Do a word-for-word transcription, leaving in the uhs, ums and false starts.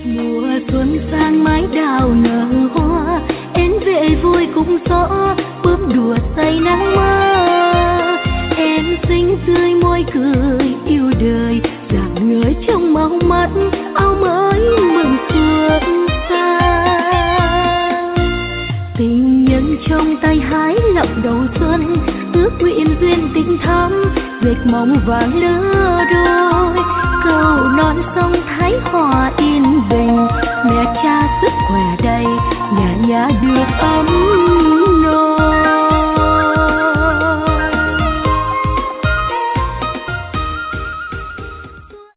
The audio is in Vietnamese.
Mùa xuân sang mái đào nở hoa, én về vui cũng rõ, bướm đùa say nắng mơ. Em xinh tươi môi cười yêu đời, rạng ngời trong màu mắt áo mới mừng xuân sang. Tình nhân trong tay hái lọc đầu xuân, ước nguyện duyên tình thắm, dệt mộng vàng lứa đôi. Cầu non sông thái hòa yên bình, mẹ cha sức khỏe đầy, nhà nhà được ấm